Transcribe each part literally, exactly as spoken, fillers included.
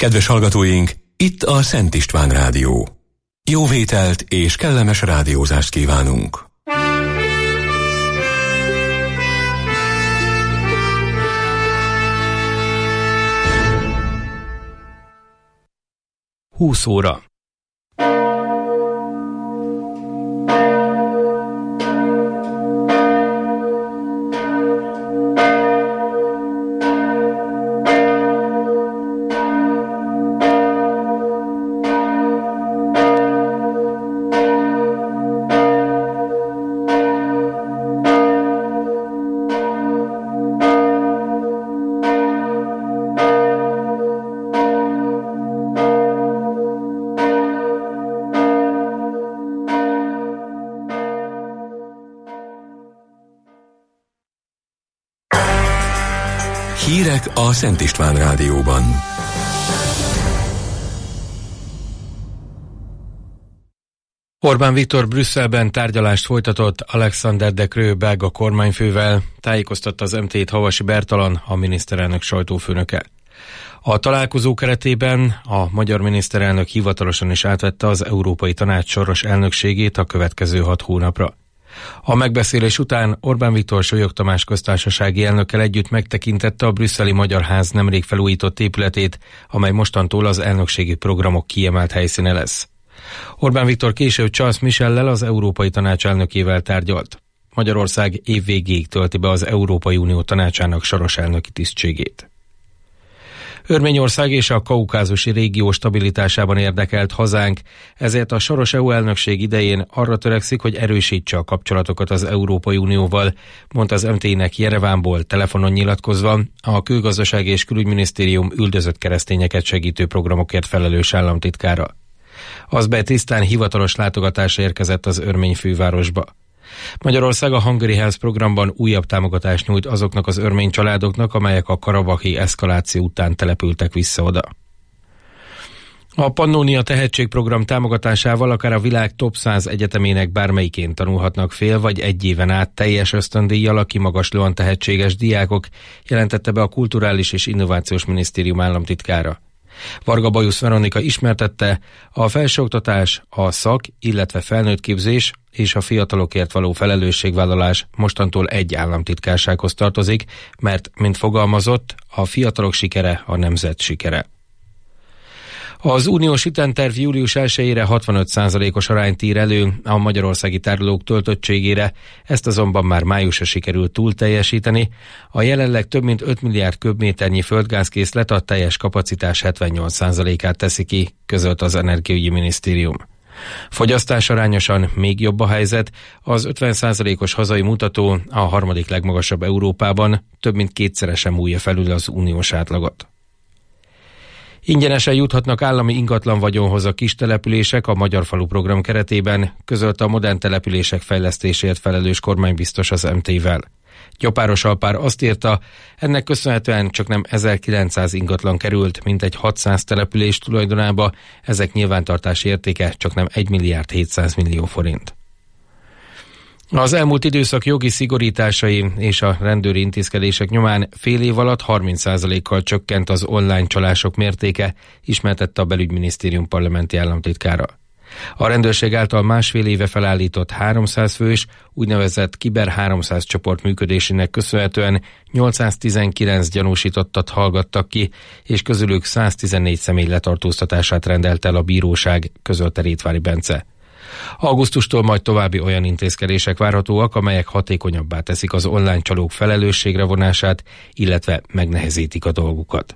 Kedves hallgatóink, itt a Szent István Rádió. Jó vételt és kellemes rádiózást kívánunk! húsz óra. Hírek a Szent István Rádióban. Orbán Viktor Brüsszelben tárgyalást folytatott Alexander De Croo belga kormányfővel, tájékoztatta az em té-t Havasi Bertalan, a miniszterelnök sajtófőnöke. A találkozó keretében a magyar miniszterelnök hivatalosan is átvette az Európai Tanács soros elnökségét a következő hat hónapra. A megbeszélés után Orbán Viktor Sólyog Tamás köztársasági elnökkel együtt megtekintette a brüsszeli Magyar Ház nemrég felújított épületét, amely mostantól az elnökségi programok kiemelt helyszíne lesz. Orbán Viktor később Charles Michellel, az Európai Tanács elnökével tárgyalt. Magyarország év végéig tölti be az Európai Unió Tanácsának soros elnöki tisztségét. Örményország és a kaukázusi régió stabilitásában érdekelt hazánk, ezért a soros é u elnökség idején arra törekszik, hogy erősítse a kapcsolatokat az Európai Unióval, mondta az em té-nek Jerevánból telefonon nyilatkozva a Külgazdasági és Külügyminisztérium üldözött keresztényeket segítő programokért felelős államtitkára. Az be tisztán hivatalos látogatásra érkezett az örmény fővárosba. Magyarország a Hungary Health programban újabb támogatást nyújt azoknak az örmény családoknak, amelyek a karabahi eszkaláció után települtek vissza oda. A Pannónia Tehetségprogram támogatásával akár a világ top száz egyetemének bármelyikén tanulhatnak fél vagy egy éven át teljes ösztöndíjjal a kimagaslóan tehetséges diákok, jelentette be a Kulturális és Innovációs Minisztérium államtitkára. Varga Bajusz Veronika ismertette, a felsőoktatás, a szak, illetve felnőttképzés és a fiatalokért való felelősségvállalás mostantól egy államtitkársághoz tartozik, mert, mint fogalmazott, a fiatalok sikere a nemzet sikere. Az uniós ütemterv július elsejére hatvanöt százalékos arányt ír elő a magyarországi tárolók töltöttségére, ezt azonban már májusra sikerült túl teljesíteni. A jelenleg több mint öt milliárd köbméternyi földgázkészlet a teljes kapacitás hetvennyolc százalékát teszi ki, közölt az Energiaügyi Minisztérium. Fogyasztás arányosan még jobb a helyzet, az ötven százalékos hazai mutató a harmadik legmagasabb Európában, több mint kétszeresen múlja felül az uniós átlagot. Ingyenesen juthatnak állami ingatlan vagyonhoz a kis települések a Magyar Falu program keretében, közölte a modern települések fejlesztéséért felelős kormánybiztos az em té-vel. Gyopáros Alpár azt írta, ennek köszönhetően csaknem ezerkilencszáz ingatlan került, mintegy hatszáz település tulajdonába, ezek nyilvántartási értéke csaknem egy milliárd hétszáz millió forint. Az elmúlt időszak jogi szigorításai és a rendőri intézkedések nyomán fél év alatt harminc százalékkal csökkent az online csalások mértéke, ismertette a Belügyminisztérium parlamenti államtitkára. A rendőrség által másfél éve felállított háromszáz fős, úgynevezett Kiber háromszáz csoport működésének köszönhetően nyolcszáztizenkilenc gyanúsítottat hallgattak ki, és közülük száztizennégy személy letartóztatását rendelt el a bíróság, közölte Rétvári Bence. Augusztustól majd további olyan intézkedések várhatóak, amelyek hatékonyabbá teszik az online csalók felelősségre vonását, illetve megnehezítik a dolgukat.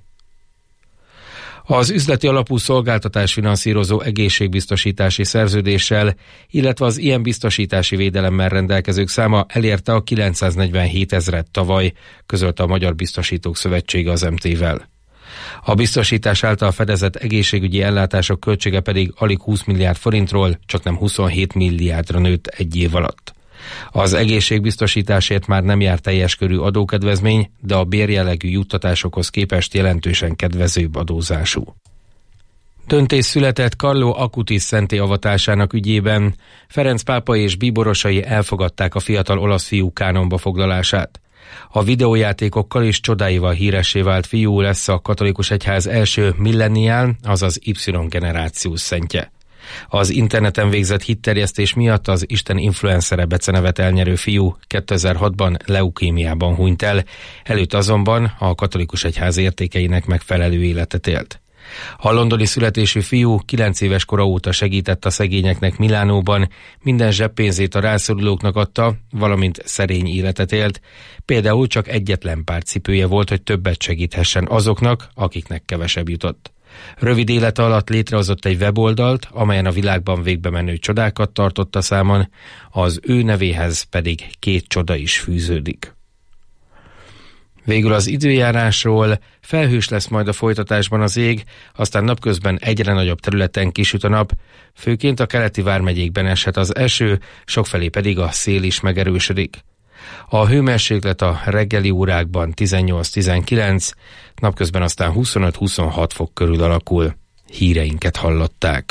Az üzleti alapú szolgáltatás finanszírozó egészségbiztosítási szerződéssel, illetve az ilyen biztosítási védelemmel rendelkezők száma elérte a kilencszáznegyvenhét ezret tavaly, közölte a Magyar Biztosítók Szövetsége az em té-vel. A biztosítás által fedezett egészségügyi ellátások költsége pedig alig húsz milliárd forintról csaknem huszonhét milliárdra nőtt egy év alatt. Az egészségbiztosításért már nem jár teljes körű adókedvezmény, de a bérjellegű juttatásokhoz képest jelentősen kedvezőbb adózású. Döntés született Carlo Acutis szentté avatásának ügyében. Ferenc pápa és bíborosai elfogadták a fiatal olasz fiú kánonba foglalását. A videójátékokkal és csodáival híressé vált fiú lesz a katolikus egyház első milleniál, azaz Y-generációs szentje. Az interneten végzett hitterjesztés miatt az Isten influencere becenevet elnyerő fiú kétezer-hatban leukémiában hunyt el, előtt azonban a katolikus egyház értékeinek megfelelő életet élt. A londoni születésű fiú kilenc éves kora óta segített a szegényeknek Milánóban, minden zseppénzét a rászorulóknak adta, valamint szerény életet élt. Például csak egyetlen pár cipője volt, hogy többet segíthessen azoknak, akiknek kevesebb jutott. Rövid élete alatt létrehozott egy weboldalt, amelyen a világban végbe menő csodákat tartotta számon, az ő nevéhez pedig két csoda is fűződik. Végül az időjárásról: felhős lesz majd a folytatásban az ég, aztán napközben egyre nagyobb területen kisüt a nap, főként a keleti vármegyékben eshet az eső, sokfelé pedig a szél is megerősödik. A hőmérséklet a reggeli órákban tizennyolc-tizenkilenc, napközben aztán huszonöt-huszonhat fok körül alakul. Híreinket hallották.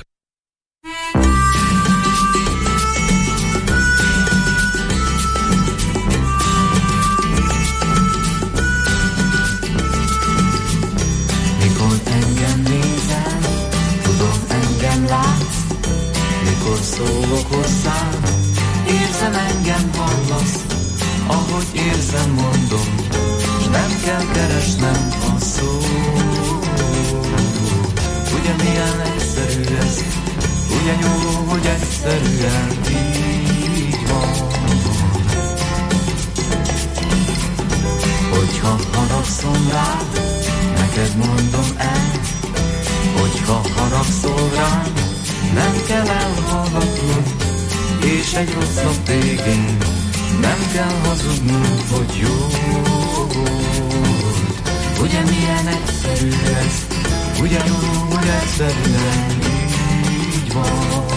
Mikor engem nézel, tudom, engem látsz, mikor szólok hozzám, érzem, engem hallasz. Ahogy érzem, mondom, s nem kell keresnem a szót. Ugye milyen egyszerű ez, ugye jó, hogy egyszerűen így van. Hogyha haragszom rád, neked mondom el, hogyha haragszol rám, nem kell elhallgatnod, és egy rossz nap végén nem kell hazudnunk, hogy jó volt. Ugye milyen egyszerű ez, ugye jó, hogy egyszerűen így van.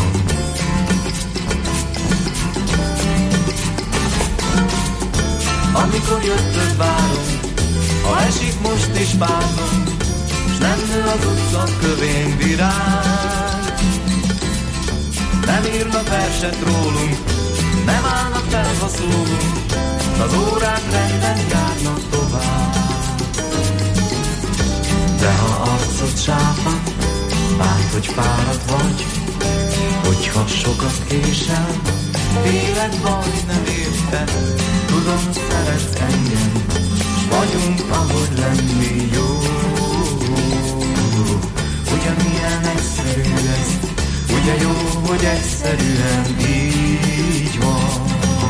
Amikor jöttök várom, ha esik most is bánom, s nem nő az utca kövén virág. Nem írnak verset rólunk, nem állnak fel, ha szólunk, az órák renden járnak tovább. De ha arcod sápat, bánt, hogy fáradt vagy, hogyha sokat késel, tényleg baj, nem érted, tudom, szeretsz engem, s vagyunk, ahogy lenni jó. Ugye milyen egyszerű ez, ugye jó, hogy egyszerűen így van.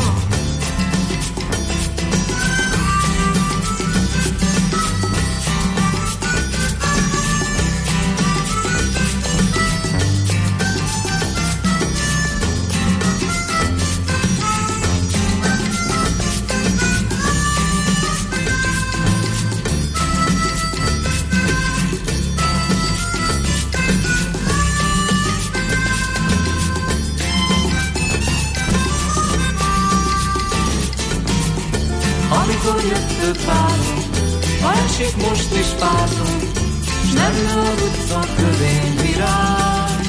Amikor jöttök várunk, ha esik most is pártunk, s nem nő az utca kövén virág.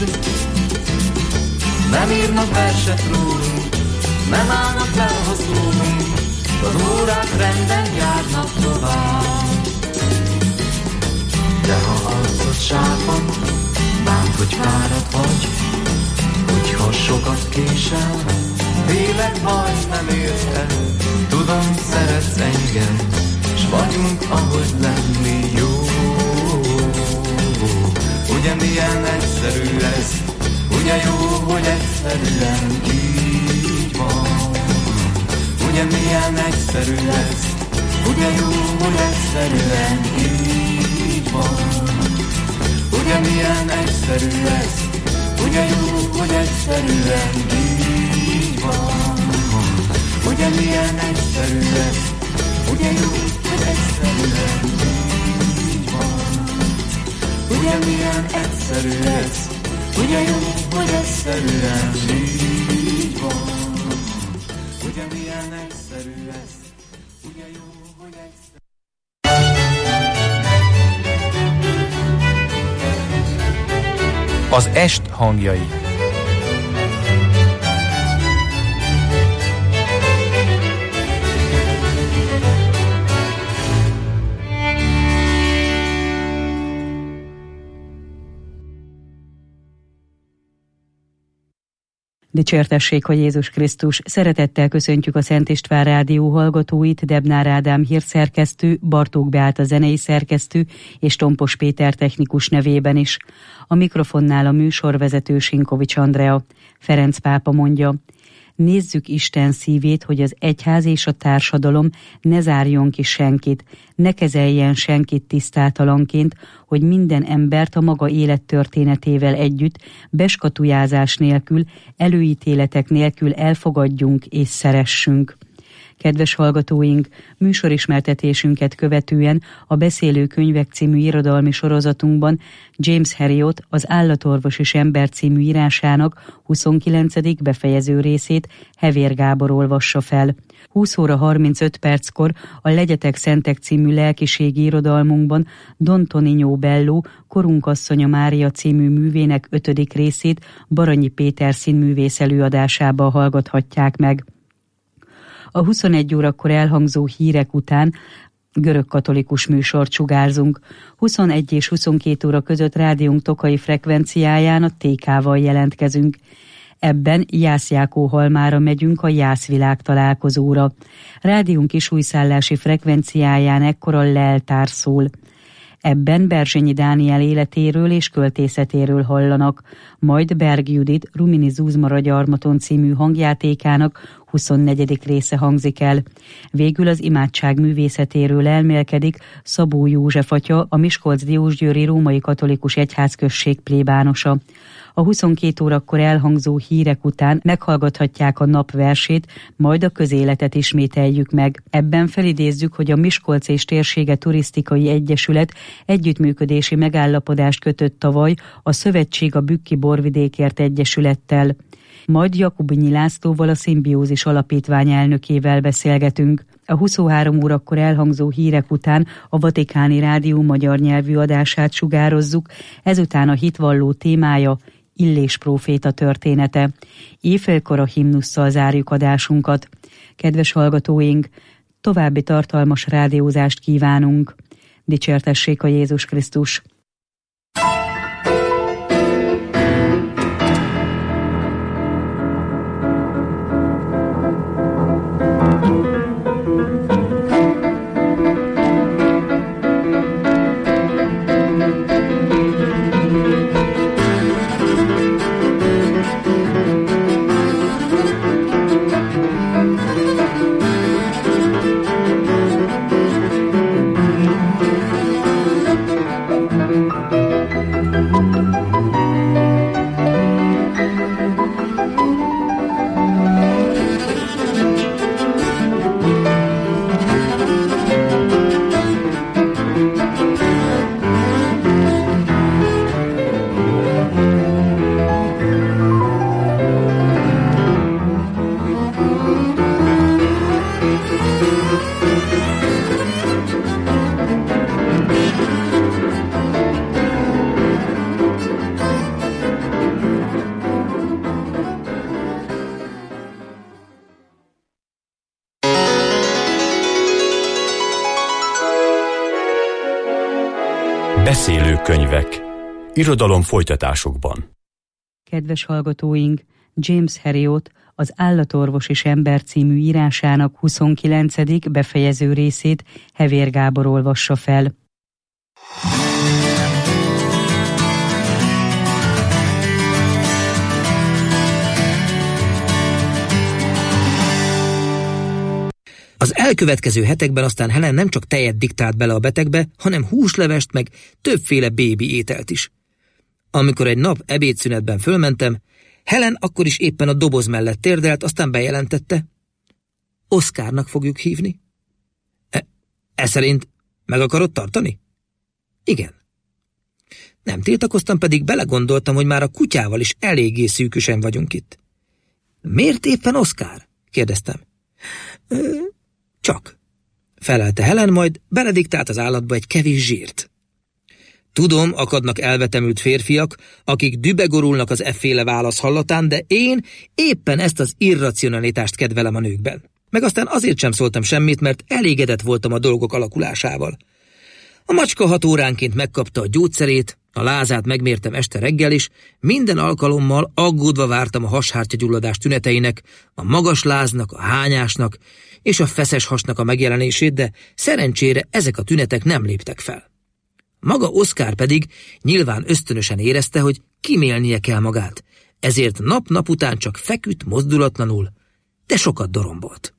Nem írnak verset rólunk, nem állnak fel, ha szólunk, az órák renden járnak tovább. De ha arcod sápat, bánt, hogy fáradt vagy, hogyha sokat késel, tényleg baj, nem érted, tudom, szeretsz engem, s vagyunk, ahogy lenni jó. Ugye milyen egyszerű ez, ugye jó, hogy egyszerűen így van. Ugye milyen egyszerű ez, ugye jó, hogy egyszerűen így van. Ugye milyen egyszerű ez, ugye jó, hogy egyszerűen így van. Ugye milyen egyszerű ez, ugye jó, hogy egyszerűen így van. Ugye milyen egyszerű ez, ugye jó, hogy egyszerűen így van. Ugye milyen egyszerű ez, ugye jó, hogy egyszerűen. Az est hangjai. Dicsértessék a Jézus Krisztus! Szeretettel köszöntjük a Szent István Rádió hallgatóit, Debnár Ádám hírszerkesztő, Bartók Beáta zenei szerkesztő és Tompos Péter technikus nevében is. A mikrofonnál a műsorvezető Sinkovics Andrea. Ferenc pápa mondja: nézzük Isten szívét, hogy az egyház és a társadalom ne zárjon ki senkit, ne kezeljen senkit tisztátalanként, hogy minden embert a maga élettörténetével együtt, beskatujázás nélkül, előítéletek nélkül elfogadjunk és szeressünk. Kedves hallgatóink, műsorismertetésünket követően a Beszélő könyvek című irodalmi sorozatunkban James Herriot az Állatorvos és ember című írásának huszonkilencedik befejező részét Hevér Gábor olvassa fel. húsz óra harmincöt perckor a Legyetek Szentek című lelkiségi irodalmunkban Don Tonino Bello Korunkasszonya Mária című művének ötödik részét Baranyi Péter színművész előadásába hallgathatják meg. A huszonegy órakor elhangzó hírek után görögkatolikus műsort sugárzunk. huszonegy és huszonkét óra között rádiónk tokai frekvenciáján a té ká-val jelentkezünk. Ebben Jász-Jákó-Halmára megyünk a Jászvilág találkozóra. Rádiónk kisújszállási frekvenciáján ekkor a leltár szól. Ebben Berzsenyi Dániel életéről és költészetéről hallanak, majd Berg Judit Rumini Zuzmara Gyarmaton című hangjátékának huszonnegyedik része hangzik el. Végül az imádság művészetéről elmélkedik Szabó József atya, a Miskolc-Diósgyőri Római Katolikus Egyházközség plébánosa. A huszonkét órakor elhangzó hírek után meghallgathatják a nap versét, majd a közéletet ismételjük meg. Ebben felidézzük, hogy a Miskolc és Térsége Turisztikai Egyesület együttműködési megállapodást kötött tavaly a Szövetség a Bükki Borvidékért Egyesülettel. Majd Jakubinyi Lászlóval, a Szimbiózis Alapítvány elnökével beszélgetünk. A huszonhárom órakor elhangzó hírek után a Vatikáni Rádió magyar nyelvű adását sugározzuk, ezután a hitvalló témája Illés próféta története. Éjfélkor a himnusszal zárjuk adásunkat. Kedves hallgatóink, további tartalmas rádiózást kívánunk. Dicsértessék a Jézus Krisztus! Beszélő könyvek. Irodalom folytatásokban. Kedves hallgatóink, James Herriot az Állatorvos és ember című írásának huszonkilencedik befejező részét Hevér Gábor olvassa fel. Az elkövetkező hetekben aztán Helen nem csak tejet diktált bele a betegbe, hanem húslevest meg többféle bébi ételt is. Amikor egy nap ebédszünetben fölmentem, Helen akkor is éppen a doboz mellett térdelt, aztán bejelentette: Oszkárnak fogjuk hívni. E, e szerint meg akarod tartani? Igen. Nem tiltakoztam, pedig belegondoltam, hogy már a kutyával is eléggé szűkösen vagyunk itt. Miért éppen Oszkár? Kérdeztem. Ö, csak, felelte Helen, majd belediktált az állatba egy kevés zsírt. Tudom, akadnak elvetemült férfiak, akik dübegorulnak az efféle válasz hallatán, de én éppen ezt az irracionalitást kedvelem a nőkben. Meg aztán azért sem szóltam semmit, mert elégedett voltam a dolgok alakulásával. A macska hat óránként megkapta a gyógyszerét, a A lázát megmértem este reggel is, minden alkalommal aggódva vártam a hashártyagyulladás tüneteinek, a magas láznak, a hányásnak és a feszes hasnak a megjelenését, de szerencsére ezek a tünetek nem léptek fel. Maga Oszkár pedig nyilván ösztönösen érezte, hogy kimélnie kell magát, ezért nap-nap után csak feküdt mozdulatlanul, de sokat dorombolt.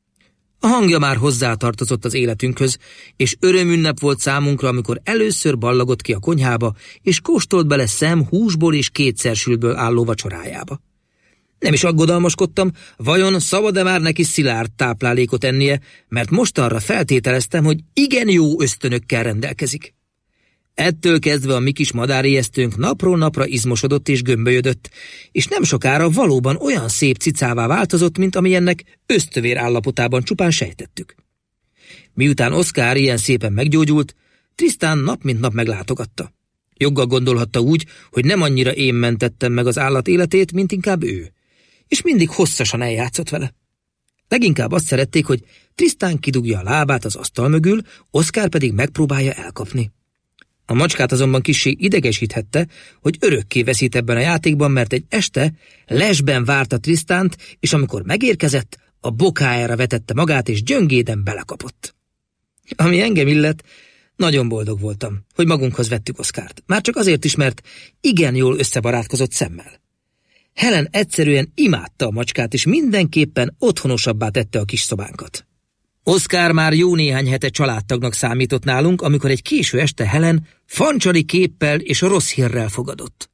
A hangja már hozzátartozott az életünkhöz, és örömünnep volt számunkra, amikor először ballagott ki a konyhába, és kóstolt bele szem húsból és kétszersültből álló vacsorájába. Nem is aggodalmaskodtam, vajon szabad-e már neki szilárd táplálékot ennie, mert mostanra feltételeztem, hogy igen jó ösztönökkel rendelkezik. Ettől kezdve a mi kis madárijesztőnk napról napra izmosodott és gömbölyödött, és nem sokára valóban olyan szép cicává változott, mint amilyennek ösztövér állapotában csupán sejtettük. Miután Oszkár ilyen szépen meggyógyult, Tristan nap mint nap meglátogatta. Joggal gondolhatta úgy, hogy nem annyira én mentettem meg az állat életét, mint inkább ő, és mindig hosszasan eljátszott vele. Leginkább azt szerették, hogy Tristan kidugja a lábát az asztal mögül, Oszkár pedig megpróbálja elkapni. A macskát azonban kissé idegesíthette, hogy örökké veszít ebben a játékban, mert egy este lesben várta Tristant, és amikor megérkezett, a bokájára vetette magát, és gyöngéden belekapott. Ami engem illet, nagyon boldog voltam, hogy magunkhoz vettük Oszkárt. Már csak azért is, mert igen jól összebarátkozott szemmel. Helen egyszerűen imádta a macskát, és mindenképpen otthonosabbá tette a kis szobánkat. Oszkár már jó néhány hete családtagnak számított nálunk, amikor egy késő este Helen fancsali képpel és a rossz hírrel fogadott.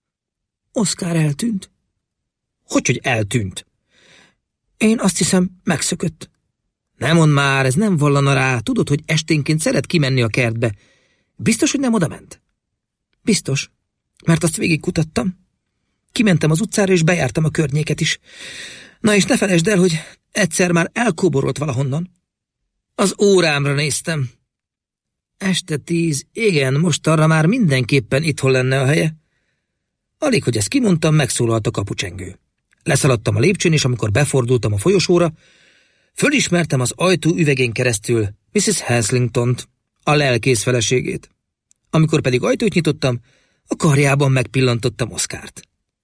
Oszkár eltűnt. Hogyhogy eltűnt? Én azt hiszem, megszökött. Nem mondd már, ez nem vallana rá, tudod, hogy esténként szeret kimenni a kertbe. Biztos, hogy nem odament? Biztos, mert azt végigkutattam. Kimentem az utcára, és bejártam a környéket is. Na és ne felejtsd el, hogy egyszer már elkóborolt valahonnan. Az órámra néztem. Este tíz, igen, most arra már mindenképpen itthon lenne a helye. Alig, hogy ezt kimondtam, megszólalt a kapucsengő. Leszaladtam a lépcsőn, és amikor befordultam a folyosóra, fölismertem az ajtó üvegén keresztül missziz Haslingtont, a lelkész feleségét. Amikor pedig ajtót nyitottam, a karjában megpillantottam Oszkárt.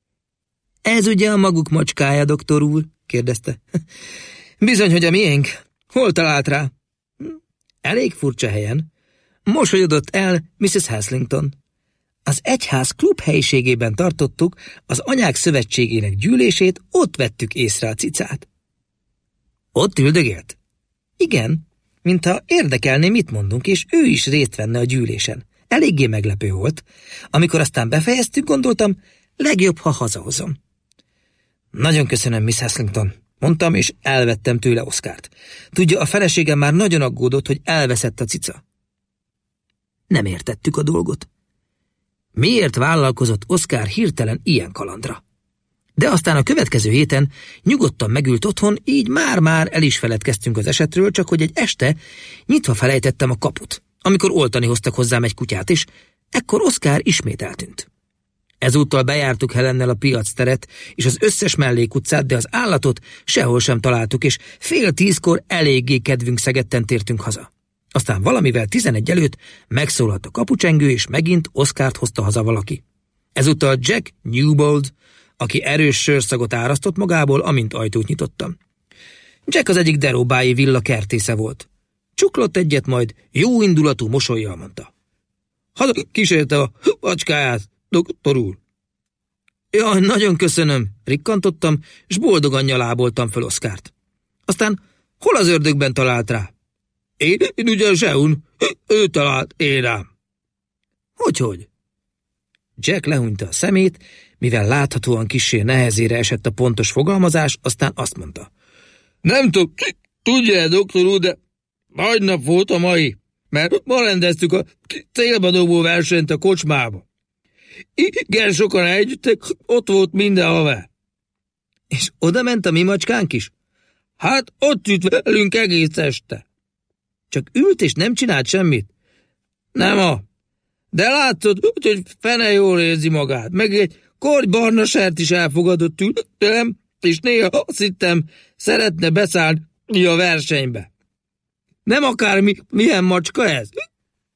Ez ugye a maguk macskája, doktor úr? Kérdezte. Bizony, hogy a miénk. Hol talált rá? Elég furcsa helyen. Mosolyodott el missziz Haslington. Az egyház klub helyiségében tartottuk az anyák szövetségének gyűlését, ott vettük észre a cicát. Ott üldögélt? Igen, mintha érdekelné, mit mondunk, és ő is részt venne a gyűlésen. Eléggé meglepő volt. Amikor aztán befejeztük, gondoltam, legjobb, ha hazahozom. Nagyon köszönöm, miss Haslington, mondtam, és elvettem tőle Oszkárt. Tudja, a feleségem már nagyon aggódott, hogy elveszett a cica. Nem értettük a dolgot. Miért vállalkozott Oszkár hirtelen ilyen kalandra? De aztán a következő héten nyugodtan megült otthon, így már-már el is feledkeztünk az esetről, csak hogy egy este nyitva felejtettem a kaput, amikor oltani hoztak hozzám egy kutyát, és ekkor Oszkár ismét eltűnt. Ezúttal bejártuk Helennel a piacteret és az összes mellékutcát, de az állatot sehol sem találtuk, és fél tízkor eléggé kedvünk szegetten tértünk haza. Aztán valamivel tizenegy előtt megszólalt a kapucsengő, és megint Oszkárt hozta haza valaki. Ezúttal Jack Newbold, aki erős sörszagot árasztott magából, amint ajtót nyitottam. Jack az egyik derobái villa kertésze volt. Csuklott egyet, majd jó indulatú mosollyal mondta. Haza kísérte a macskáját, doktor úr. Jaj, nagyon köszönöm, rikkantottam, s boldogan nyaláboltam föl Oszkárt. Aztán hol az ördögben talált rá? Én, én ugyan seun, ő talált én rám. Hogyhogy? Jack lehúnyta a szemét, mivel láthatóan kissé nehezére esett a pontos fogalmazás, aztán azt mondta. Nem tudom, tudja, doktor úr, de nagy nap volt a mai, mert ma rendeztük a célba dobó versenyt a kocsmába. Igen, sokan együttek, ott volt minden haver. És oda ment a mi macskánk is? Hát ott ült velünk egész este. Csak ült és nem csinált semmit? Nem a. De látod, hogy fene jól érzi magát, meg egy korty barna sert is elfogadott tőlem, és néha azt hittem, szeretne beszállni a versenybe. Nem akármi, milyen macska ez?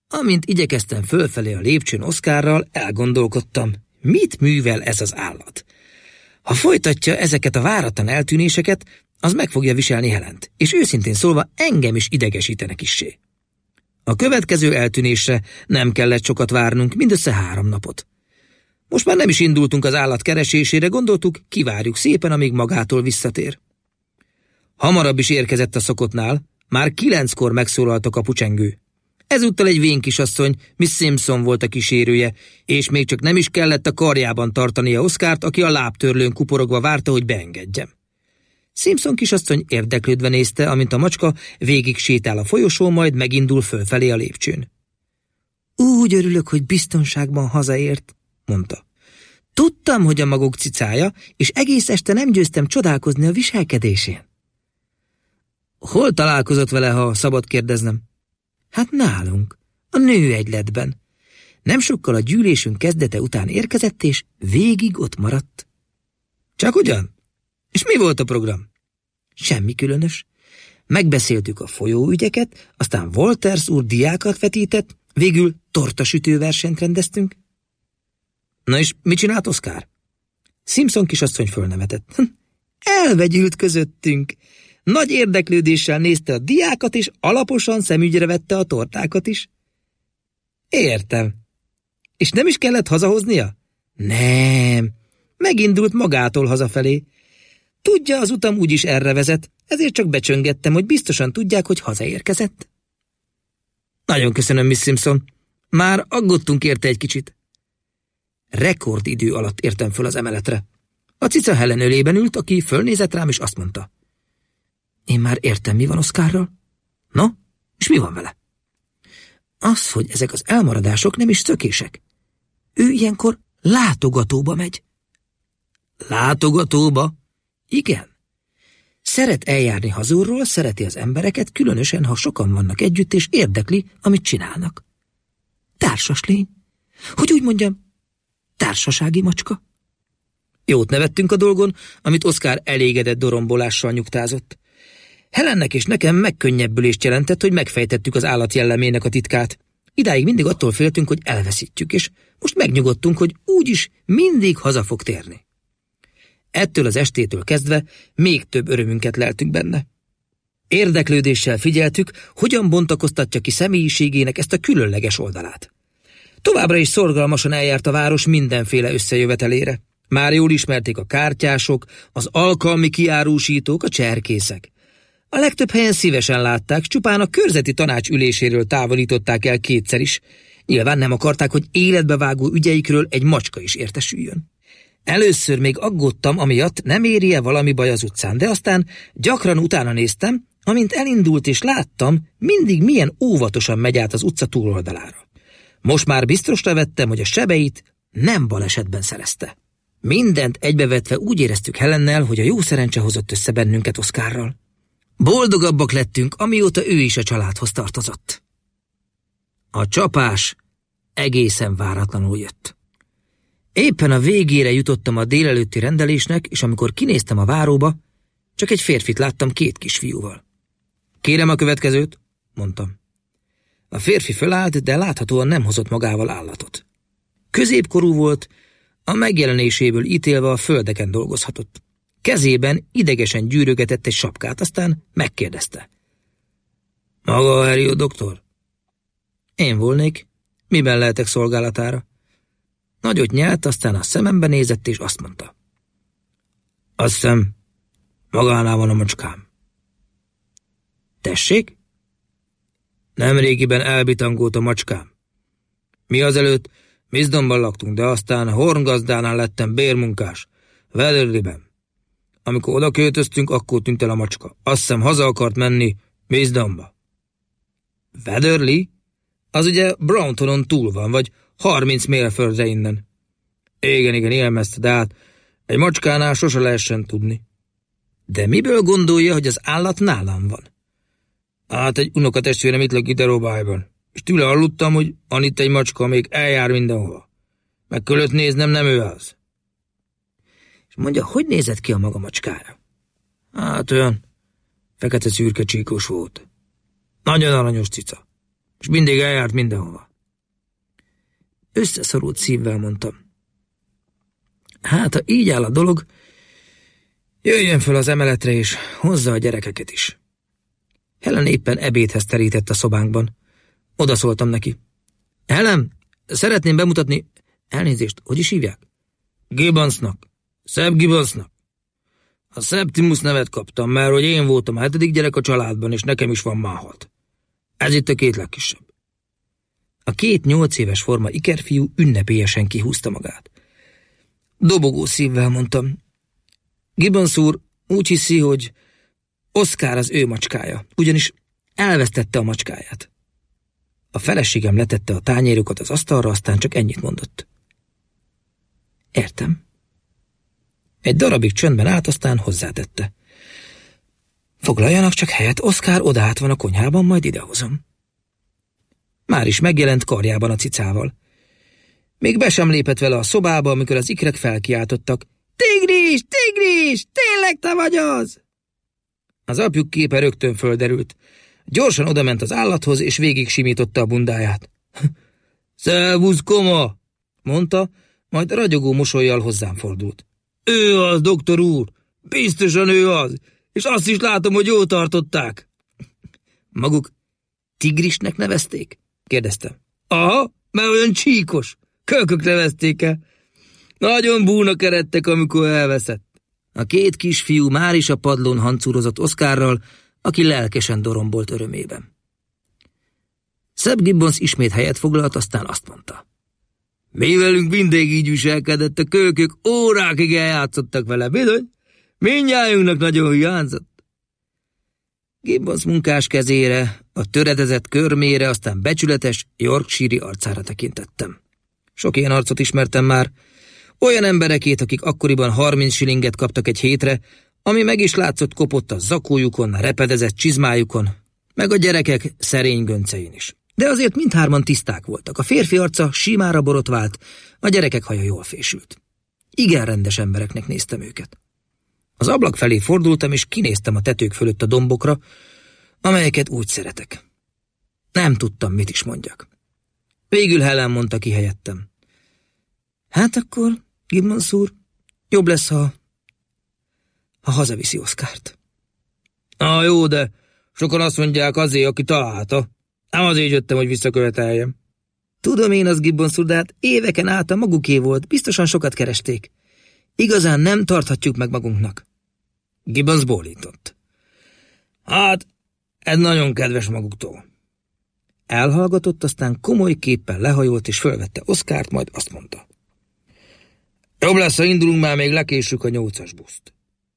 Amint igyekeztem fölfelé a lépcsőn Oszkárral, elgondolkodtam, mit művel ez az állat. Ha folytatja ezeket a váratlan eltűnéseket, az meg fogja viselni Helent, és őszintén szólva engem is idegesítenek issé. A következő eltűnésre nem kellett sokat várnunk, mindössze három napot. Most már nem is indultunk az állat keresésére, gondoltuk, kivárjuk szépen, amíg magától visszatér. Hamarabb is érkezett a szokottnál, már kilenckor megszólalt a kapucsengő. Ezúttal egy vén kisasszony, Miss Simpson volt a kísérője, és még csak nem is kellett a karjában tartania Oszkárt, aki a lábtörlőn kuporogva várta, hogy beengedjem. Simpson kisasszony érdeklődve nézte, amint a macska végig sétál a folyosón, majd megindul fölfelé a lépcsőn. Úgy örülök, hogy biztonságban hazaért, mondta. Tudtam, hogy a maguk cicája, és egész este nem győztem csodálkozni a viselkedésén. Hol találkozott vele, ha szabad kérdeznem? Hát nálunk, a nőegyletben. Nem sokkal a gyűlésünk kezdete után érkezett, és végig ott maradt. Csak ugyan? És mi volt a program? Semmi különös. Megbeszéltük a folyóügyeket, aztán Walters úr diákat vetített, végül tortasütőversenyt rendeztünk. Na és mit csinált Oszkár? Simpson kisasszony fölnevetett. Elvegyült közöttünk. Nagy érdeklődéssel nézte a diákat, és alaposan szemügyre vette a tortákat is. Értem. És nem is kellett hazahoznia? Nem. Megindult magától hazafelé. Tudja, az utam úgyis erre vezet, ezért csak becsöngettem, hogy biztosan tudják, hogy hazaérkezett. Nagyon köszönöm, Miss Simpson. Már aggódtunk érte egy kicsit. Rekordidő alatt értem föl az emeletre. A cica Helen ölében ült, aki fölnézett rám, és azt mondta. Én már értem, mi van Oszkárral. No, és mi van vele? Az, hogy ezek az elmaradások nem is szökések. Ő ilyenkor látogatóba megy. Látogatóba? Igen. Szeret eljárni hazulról, szereti az embereket, különösen, ha sokan vannak együtt, és érdekli, amit csinálnak. Társas lény. Hogy úgy mondjam, társasági macska. Jót nevettünk a dolgon, amit Oszkár elégedett dorombolással nyugtázott. Helennek és nekem megkönnyebbülést jelentett, hogy megfejtettük az állat jellemének a titkát. Idáig mindig attól féltünk, hogy elveszítjük, és most megnyugodtunk, hogy úgyis mindig haza fog térni. Ettől az estétől kezdve még több örömünket leltünk benne. Érdeklődéssel figyeltük, hogyan bontakoztatja ki személyiségének ezt a különleges oldalát. Továbbra is szorgalmasan eljárt a város mindenféle összejövetelére. Már jól ismerték a kártyások, az alkalmi kiárusítók, a cserkészek. A legtöbb helyen szívesen látták, csupán a körzeti tanács üléséről távolították el kétszer is. Nyilván nem akarták, hogy életbevágó ügyeikről egy macska is értesüljön. Először még aggódtam, amiatt nem éri-e valami baj az utcán, de aztán gyakran utána néztem, amint elindult és láttam, mindig milyen óvatosan megy át az utca túloldalára. Most már biztosra vettem, hogy a sebeit nem balesetben szerezte. Mindent egybevetve úgy éreztük Helennel, hogy a jó szerencse hozott össze bennünket Oszkárral. Boldogabbak lettünk, amióta ő is a családhoz tartozott. A csapás egészen váratlanul jött. Éppen a végére jutottam a délelőtti rendelésnek, és amikor kinéztem a váróba, csak egy férfit láttam két kisfiúval. Kérem a következőt, mondtam. A férfi fölállt, de láthatóan nem hozott magával állatot. Középkorú volt, a megjelenéséből ítélve a földeken dolgozhatott. Kezében idegesen gyűrögetett egy sapkát, aztán megkérdezte. Maga a Harry, doktor? Én volnék. Miben lehetek szolgálatára? Nagyot nyelt, aztán a szemembe nézett, és azt mondta. Azt hiszem, magánál van a macskám. Tessék? Nemrégiben elbitangolt a macskám. Mi azelőtt Wisdomban laktunk, de aztán Horn gazdánál lettem bérmunkás, Weatherlyben. Amikor oda költöztünk, akkor tűnt el a macska. Azt hiszem, haza akart menni Wisdomba. Weatherly? Az ugye Browntonon túl van, vagy harminc mérföldre innen. Igen, igen, ilyen messze, de hát egy macskánál sose lehessen tudni. De miből gondolja, hogy az állat nálam van? Hát egy unokatestvérem itt lakik Deróbájban, és tőle hallottam, hogy van itt egy macska, még eljár mindenhova. Meg körülött néznem, nem ő az. És mondja, hogy nézett ki a maga macskára? Hát olyan fekete szürke csíkos volt. Nagyon aranyos cica. és mindig eljárt mindenhova. Összeszorult szívvel mondtam. Hát, ha így áll a dolog, jöjjön föl az emeletre, és hozza a gyerekeket is. Helen éppen ebédhez terített a szobánkban. Oda szóltam neki. Helen, szeretném bemutatni... Elnézést, hogy is hívják? Gibbonsnak. Seb Gibbonsnak. A Septimus nevet kaptam, mert hogy én voltam a hetedik gyerek a családban, és nekem is van már hat. Ez itt a két legkisebb. A két nyolc éves forma ikerfiú ünnepélyesen kihúzta magát. Dobogó szívvel mondtam. Gibbons úr úgy hiszi, hogy Oscar az ő macskája, ugyanis elvesztette a macskáját. A feleségem letette a tányérokat az asztalra, aztán csak ennyit mondott. Értem. Egy darabig csöndben állt, aztán hozzátette. Foglaljanak csak helyet, Oscar odaállt van a konyhában, majd idehozom. Már is megjelent karjában a cicával. Még be sem lépett vele a szobába, amikor az ikrek felkiáltottak. Tigris, Tigris, tényleg te vagy az? Az apjuk képe rögtön földerült. Gyorsan odament az állathoz, és végig simította a bundáját. Szervusz, koma, mondta, majd ragyogó mosollyal hozzám fordult. Ő az, doktor úr, biztosan ő az, és azt is látom, hogy jól tartották. Maguk Tigrisnek nevezték? Kérdeztem. Aha, mert olyan csíkos, kölkök nevezték el. Nagyon búnak eredtek, amikor elveszett. A két kisfiú már is a padlón hancúrozott Oscarral, aki lelkesen dorombolt örömében. Seb Gibbons ismét helyet foglalt, aztán azt mondta. Mi velünk mindig így viselkedett, a kölkök órákig eljátszottak vele, bizony? Mindnyájunknak nagyon hiányzott. Gibbons munkás kezére, a töredezett körmére, aztán becsületes, yorkshire-i arcára tekintettem. Sok ilyen arcot ismertem már, olyan emberekét, akik akkoriban harminc shillinget kaptak egy hétre, ami meg is látszott kopott a zakójukon, a repedezett csizmájukon, meg a gyerekek szerény göncein is. De azért mindhárman tiszták voltak, a férfi arca simára borotvált, a gyerekek haja jól fésült. Igen rendes embereknek néztem őket. Az ablak felé fordultam, és kinéztem a tetők fölött a dombokra, amelyeket úgy szeretek. Nem tudtam, mit is mondjak. Végül Helen mondta ki helyettem. Hát akkor, Gibbons úr, jobb lesz, ha, ha hazaviszi Oscart. Ah, jó, de sokan azt mondják azért, aki találta. Nem azért jöttem, hogy visszaköveteljem. Tudom én az, Gibbons úr, de hát éveken át a maguké volt, biztosan sokat keresték. Igazán nem tarthatjuk meg magunknak. Gibbons bólintott. Hát, ez nagyon kedves maguktól. Elhallgatott, aztán komoly képpel lehajolt és fölvette Oscart, majd azt mondta. Jobb lesz, ha indulunk, már még lekéssük a nyolcas buszt.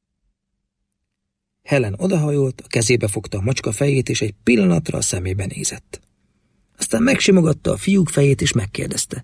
Helen odahajolt, a kezébe fogta a macska fejét, és egy pillanatra a szemébe nézett. Aztán megsimogatta a fiúk fejét, és megkérdezte.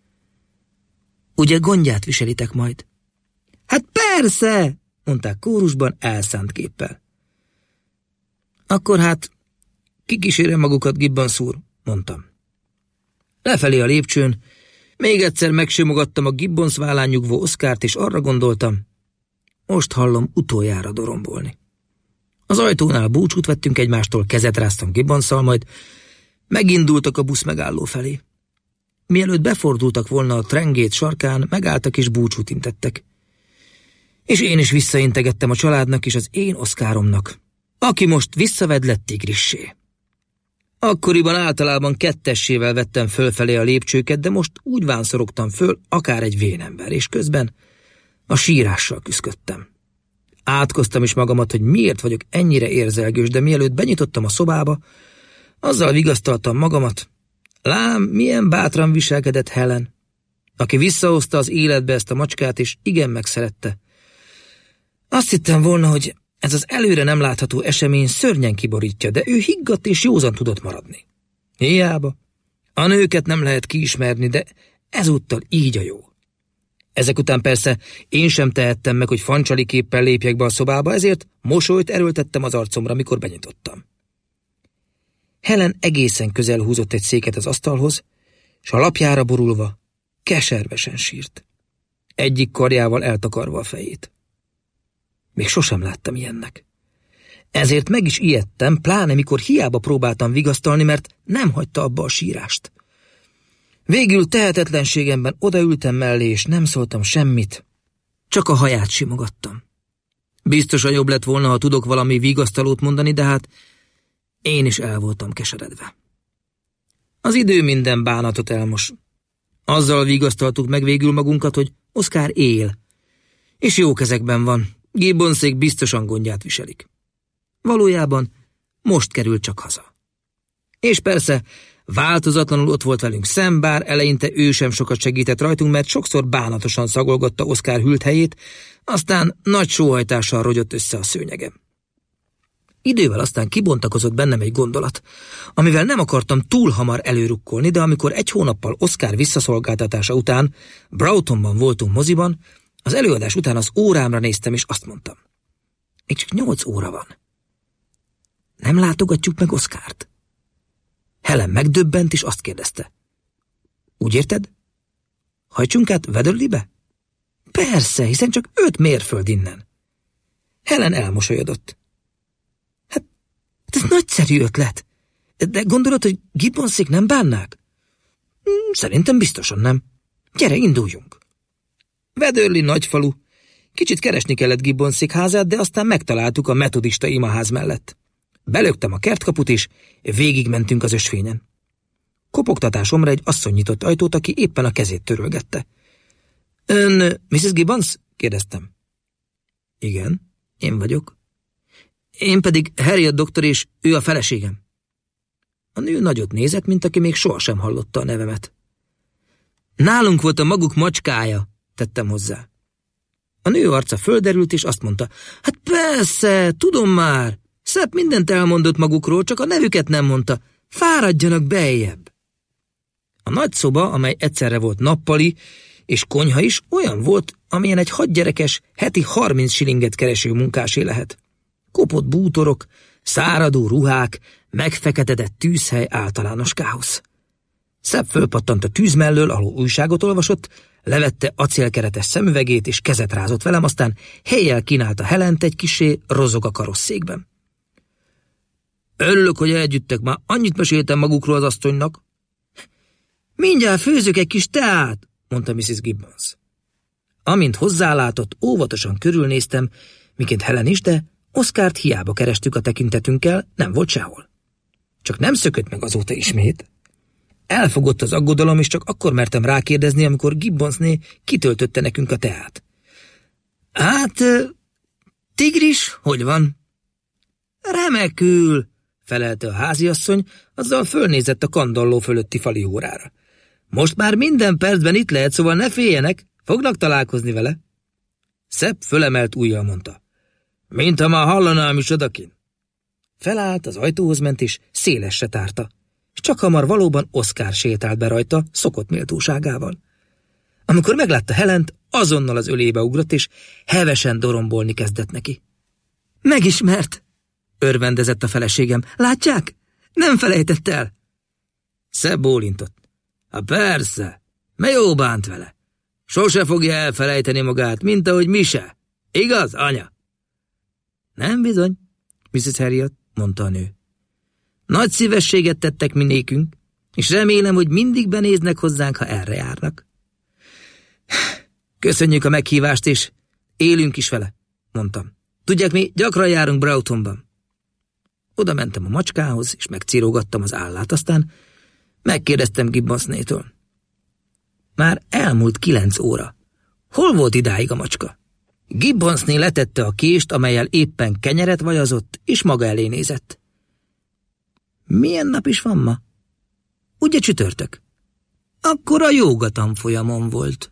Ugye gondját viselitek majd? Hát persze, mondták kórusban elszánt képpel. Akkor hát kikísérem magukat, Gibbons úr, mondtam. Lefelé a lépcsőn még egyszer megsimogattam a Gibbons vállán nyugvó Oscart, és arra gondoltam, most hallom utoljára dorombolni. Az ajtónál búcsút vettünk egymástól, kezet ráztam Gibbonsszal, majd megindultak a busz megálló felé. Mielőtt befordultak volna a Trengate sarkán, megálltak és búcsút intettek. És én is visszaintegettem a családnak és az én Oscaromnak, aki most visszavedlett Tigrissé. Akkoriban általában kettessével vettem fölfelé a lépcsőket, de most úgy vánszorogtam föl, akár egy vénember, és közben a sírással küszködtem. Átkoztam is magamat, hogy miért vagyok ennyire érzelgős, de mielőtt benyitottam a szobába, azzal vigasztaltam magamat. Lám, milyen bátran viselkedett Helen, aki visszahozta az életbe ezt a macskát, és igen megszerette. Azt hittem volna, hogy ez az előre nem látható esemény szörnyen kiborítja, de ő higgadt és józan tudott maradni. Hiába. A nőket nem lehet kiismerni, de ezúttal így a jó. Ezek után persze én sem tehettem meg, hogy fancsali képpel lépjek be a szobába, ezért mosolyt erőltettem az arcomra, mikor benyitottam. Helen egészen közel húzott egy széket az asztalhoz, s a lapjára borulva keservesen sírt. Egyik karjával eltakarva a fejét. Még sosem láttam ilyennek. Ezért meg is ijedtem, pláne mikor hiába próbáltam vigasztalni, mert nem hagyta abba a sírást. Végül tehetetlenségemben odaültem mellé, és nem szóltam semmit, csak a haját simogattam. Biztosan jobb lett volna, ha tudok valami vigasztalót mondani, de hát én is el voltam keseredve. Az idő minden bánatot elmos. Azzal vigasztaltuk meg végül magunkat, hogy Oscar él, és jó kezekben van. Gibbonsék biztosan gondját viselik. Valójában most került csak haza. És persze változatlanul ott volt velünk Sam, bár eleinte ő sem sokat segített rajtunk, mert sokszor bánatosan szagolgatta Oscar hűlt helyét, aztán nagy sóhajtással rogyott össze a szőnyegem. Idővel aztán kibontakozott bennem egy gondolat, amivel nem akartam túl hamar előrukkolni, de amikor egy hónappal Oscar visszaszolgáltatása után Broughtonban voltunk moziban, az előadás után az órámra néztem, és azt mondtam: még csak nyolc óra van. Nem látogatjuk meg Oscart? Helen megdöbbent, és azt kérdezte: úgy érted? Hajtsunk át Weatherlybe? Persze, hiszen csak öt mérföld innen. Helen elmosolyodott. Hát, ez nagyszerű ötlet. De gondolod, hogy Gibbonsék nem bánnák? Szerintem biztosan nem. Gyere, induljunk. Weatherly nagy falu. Kicsit keresni kellett Gibbonsék házát, de aztán megtaláltuk a metodista imaház mellett. Belöktem a kertkaput, és végigmentünk az ösvényen. Kopogtatásomra egy asszony nyitott ajtót, aki éppen a kezét törölgette. Ön missziz Gibbons? Kérdeztem. Igen, én vagyok. Én pedig Harriet doktor, és ő a feleségem. A nő nagyot nézett, mint aki még sohasem hallotta a nevemet. Nálunk volt a maguk macskája, tettem hozzá. A nő arca földerült, és azt mondta: hát persze, tudom már. Szebb mindent elmondott magukról, csak a nevüket nem mondta. Fáradjanak beljebb. A nagy szoba, amely egyszerre volt nappali és konyha is, olyan volt, amilyen egy hatgyerekes, heti harminc silinget kereső munkásé lehet. Kopott bútorok, száradó ruhák, megfeketedett tűzhely, általános káosz. Szebb fölpattant a tűz mellől, ahol újságot olvasott, levette acélkeretes szemüvegét, és kezet rázott velem, aztán helyjel kínálta Helent egy kissé rozog a karosszékben. Örülök, hogy elgyüttek, már annyit meséltem magukról az asszonynak. Mindjárt főzök egy kis teát, mondta missziz Gibbons. Amint hozzálátott, óvatosan körülnéztem, miként Helen is, de Oscart hiába kerestük a tekintetünkkel, nem volt sehol. Csak nem szökött meg azóta ismét. Elfogott az aggodalom, és csak akkor mertem rákérdezni, amikor Gibbonsné kitöltötte nekünk a teát. Hát, Tigris, hogy van? Remekül, felelte a háziasszony, azzal fölnézett a kandalló fölötti fali órára. Most már minden percben itt lehet, szóval ne féljenek, fognak találkozni vele. Szebb fölemelt ujjal mondta: mintha már hallanám is odakin. Felállt, az ajtóhoz ment, és szélesre tárta, és csak hamar valóban Oscar sétált be rajta szokott méltóságával. Amikor meglátta Helent, azonnal az ölébe ugrott, és hevesen dorombolni kezdett neki. Megismert, örvendezett a feleségem. Látják? Nem felejtett el. Szebb bólintott. Ha persze, me jó bánt vele. Sose fogja elfelejteni magát, mint ahogy mi se. Igaz, anya? Nem bizony, missziz Harriet, mondta a nő. Nagy szívességet tettek mi nékünk, és remélem, hogy mindig benéznek hozzánk, ha erre járnak. Köszönjük a meghívást, és élünk is vele, mondtam. Tudják, mi gyakran járunk Broughtonban. Oda mentem a macskához, és megcírogattam az állát, aztán megkérdeztem Gibbonsnétől. Már elmúlt kilenc óra. Hol volt idáig a macska? Gibbonsné letette a kést, amellyel éppen kenyeret vajazott, és maga elé nézett. Milyen nap is van ma? Ugye csütörtök? Akkor a jóga tanfolyamon volt.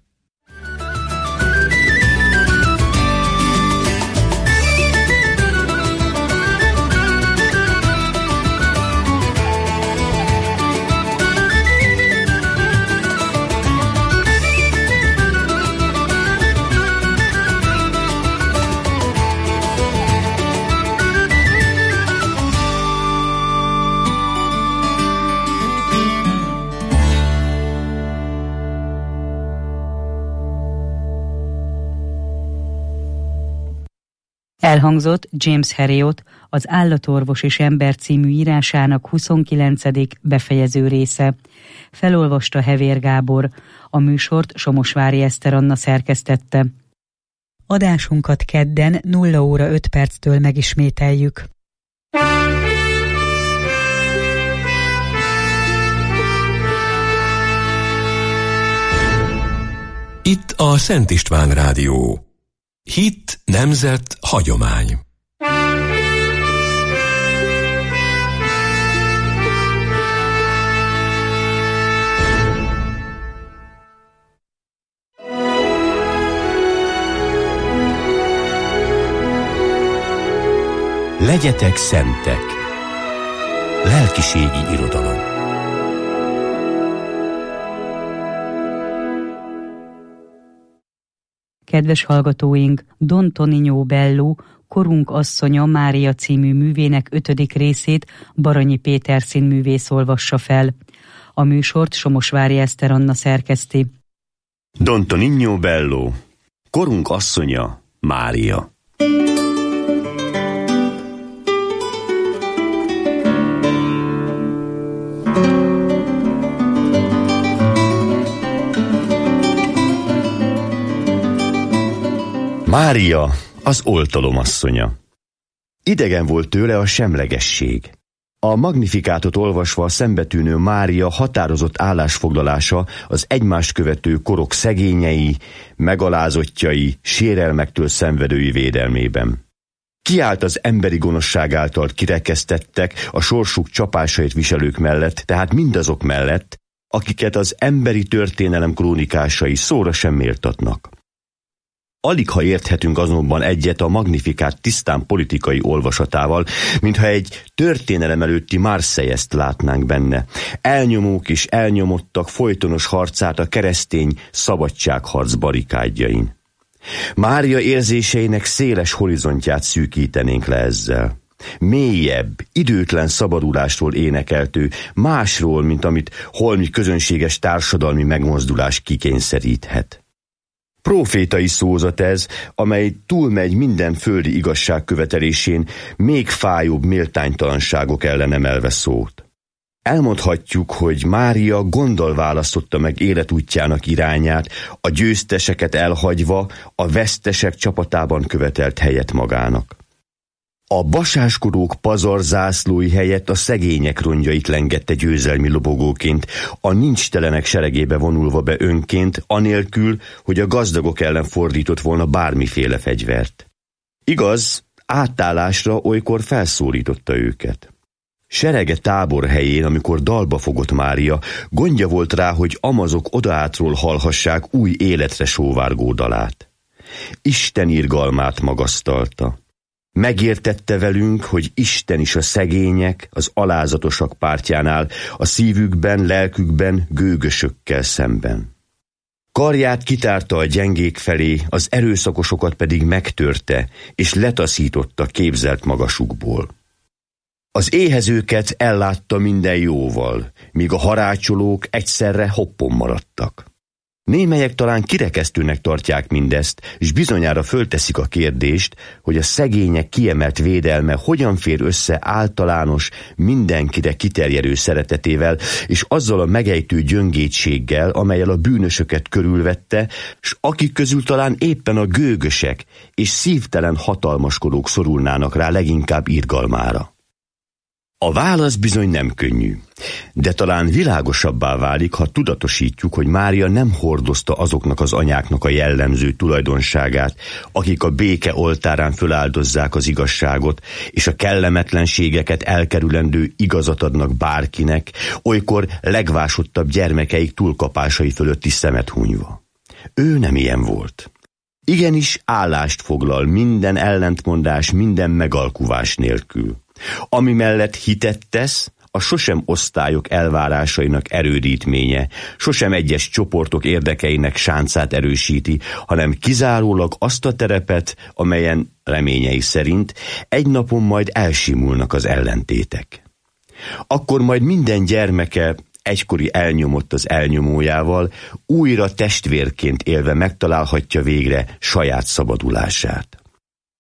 Elhangzott James Herriot, az Állatorvos és ember című írásának huszonkilencedik befejező része. Felolvasta Hevér Gábor, a műsort Somosvári Eszter Anna szerkesztette. Adásunkat kedden nulla óra öt perctől megismételjük. Itt a Szent István Rádió. Hit, nemzet, hagyomány. Legyetek szentek. Lelkiségi irodalom. Kedves hallgatóink, Don Tonino Bello, Korunk asszonya Mária című művének ötödik részét Baranyi Péter színművész olvassa fel. A műsort Somosvári Eszter Anna szerkeszti. Don Tonino Bello, Korunk asszonya Mária. Mária, az oltalom asszonya. Idegen volt tőle a semlegesség. A Magnifikátot olvasva szembetűnő Mária határozott állásfoglalása az egymást követő korok szegényei, megalázottjai, sérelmektől szenvedői védelmében. Kiállt az emberi gonoszság által kirekesztettek, a sorsuk csapásait viselők mellett, tehát mindazok mellett, akiket az emberi történelem krónikásai szóra sem méltatnak. Aligha érthetünk azonban egyet a Magnifikát tisztán politikai olvasatával, mintha egy történelem előtti Marseille-t látnánk benne. Elnyomók és elnyomottak folytonos harcát a keresztény szabadságharc barikádjain. Mária érzéseinek széles horizontját szűkítenénk le ezzel. Mélyebb, időtlen szabadulástól énekeltő, másról, mint amit holmi közönséges társadalmi megmozdulás kikényszeríthet. Profétai szózat ez, amely túlmegy minden földi igazság követelésén, még fájóbb méltánytalanságok ellen emelve szót. Elmondhatjuk, hogy Mária gonddal választotta meg életútjának irányát, a győzteseket elhagyva a vesztesek csapatában követelt helyet magának. A basáskodók pazarzászlói helyett a szegények rongyait lengette győzelmi lobogóként, a nincstelenek seregébe vonulva be önként, anélkül, hogy a gazdagok ellen fordított volna bármiféle fegyvert. Igaz, átállásra olykor felszólította őket. Serege táborhelyén, amikor dalba fogott Mária, gondja volt rá, hogy amazok odaátról hallhassák új életre sóvárgó dalát. Isten irgalmát magasztalta. Megértette velünk, hogy Isten is a szegények, az alázatosak pártjánál, a szívükben, lelkükben, gőgösökkel szemben. Karját kitárta a gyengék felé, az erőszakosokat pedig megtörte, és letaszította képzelt magasukból. Az éhezőket ellátta minden jóval, míg a harácsolók egyszerre hoppon maradtak. Némelyek talán kirekesztőnek tartják mindezt, és bizonyára fölteszik a kérdést, hogy a szegények kiemelt védelme hogyan fér össze általános, mindenkire kiterjedő szeretetével, és azzal a megejtő gyöngétséggel, amellyel a bűnösöket körülvette, s akik közül talán éppen a gőgösek és szívtelen hatalmaskodók szorulnának rá leginkább irgalmára. A válasz bizony nem könnyű, de talán világosabbá válik, ha tudatosítjuk, hogy Mária nem hordozta azoknak az anyáknak a jellemző tulajdonságát, akik a béke oltárán föláldozzák az igazságot, és a kellemetlenségeket elkerülendő igazat adnak bárkinek, olykor legvásottabb gyermekeik túlkapásai fölött is szemet hunyva. Ő nem ilyen volt. Igenis állást foglal minden ellentmondás, minden megalkuvás nélkül. Ami mellett hitet tesz, a sosem osztályok elvárásainak erődítménye, sosem egyes csoportok érdekeinek sáncát erősíti, hanem kizárólag azt a terepet, amelyen reményei szerint egy napon majd elsimulnak az ellentétek. Akkor majd minden gyermeke, egykori elnyomott az elnyomójával, újra testvérként élve megtalálhatja végre saját szabadulását.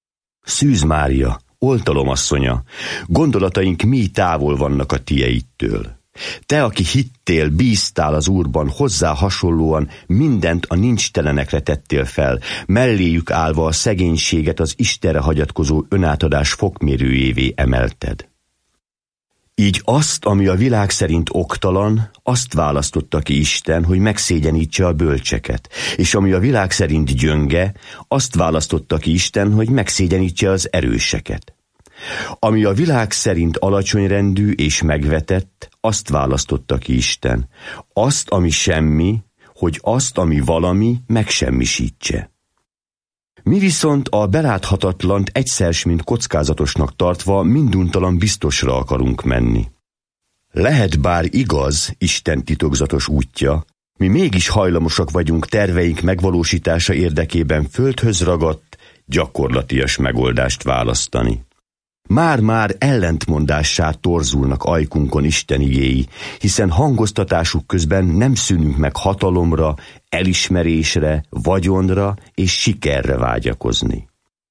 Szűz Mária, oltalomasszonya, gondolataink mi távol vannak a tieitől. Te, aki hittél, bíztál az Úrban, hozzá hasonlóan mindent a nincstelenekre tettél fel, melléjük állva a szegénységet az Istenre hagyatkozó önátadás fokmérőjévé emelted. Így azt, ami a világ szerint oktalan, azt választotta ki Isten, hogy megszégyenítse a bölcseket, és ami a világ szerint gyönge, azt választotta ki Isten, hogy megszégyenítse az erőseket. Ami a világ szerint alacsonyrendű és megvetett, azt választotta ki Isten. Azt, ami semmi, hogy azt, ami valami, megsemmisítse. Mi viszont a beláthatatlant egyszer mint kockázatosnak tartva minduntalan biztosra akarunk menni. Lehet bár igaz Isten titokzatos útja, mi mégis hajlamosak vagyunk terveink megvalósítása érdekében földhöz ragadt, gyakorlatias megoldást választani. Már-már ellentmondássá torzulnak ajkunkon Isten igéi, hiszen hangoztatásuk közben nem szűnünk meg hatalomra, elismerésre, vagyonra és sikerre vágyakozni.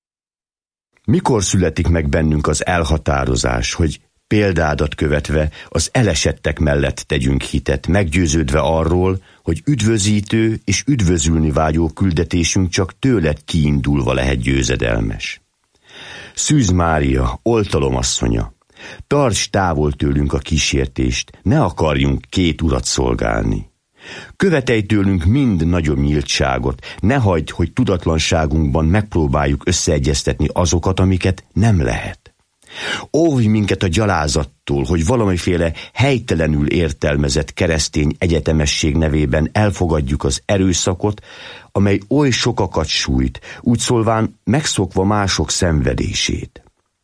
Mikor születik meg bennünk az elhatározás, hogy példádat követve az elesettek mellett tegyünk hitet, meggyőződve arról, hogy üdvözítő és üdvözülni vágyó küldetésünk csak tőled kiindulva lehet győzedelmes. Szűz Mária, oltalomasszonya, tarts távol tőlünk a kísértést, ne akarjunk két urat szolgálni. Követelj tőlünk mind nagyobb nyíltságot, ne hagyd, hogy tudatlanságunkban megpróbáljuk összeegyeztetni azokat, amiket nem lehet. Óvj minket a gyalázattól, hogy valamiféle helytelenül értelmezett keresztény egyetemesség nevében elfogadjuk az erőszakot, amely oly sokakat sújt, úgy szólván megszokva mások szenvedését.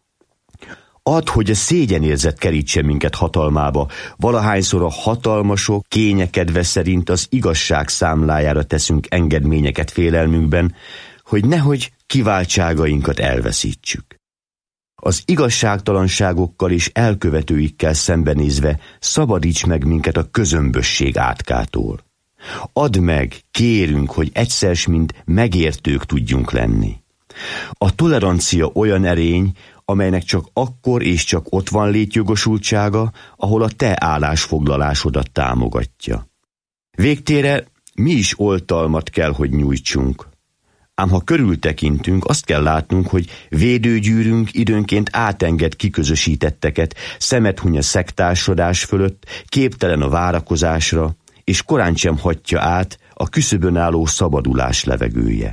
Add, hogy a szégyenérzet kerítse minket hatalmába, valahányszor a hatalmasok kényekedve szerint az igazság számlájára teszünk engedményeket félelmünkben, hogy nehogy kiváltságainkat elveszítsük. Az igazságtalanságokkal és elkövetőikkel szembenézve szabadíts meg minket a közömbösség átkától. Add meg, kérünk, hogy egyszer mint megértők tudjunk lenni. A tolerancia olyan erény, amelynek csak akkor és csak ott van létjogosultsága, ahol a te állásfoglalásodat támogatja. Végtére mi is oltalmat kell, hogy nyújtsunk. Ám ha körültekintünk, azt kell látnunk, hogy védőgyűrünk időnként átenged kiközösítetteket, szemet huny a szektársadás fölött, képtelen a várakozásra, és korán sem hagyja át a küszöbön álló szabadulás levegője.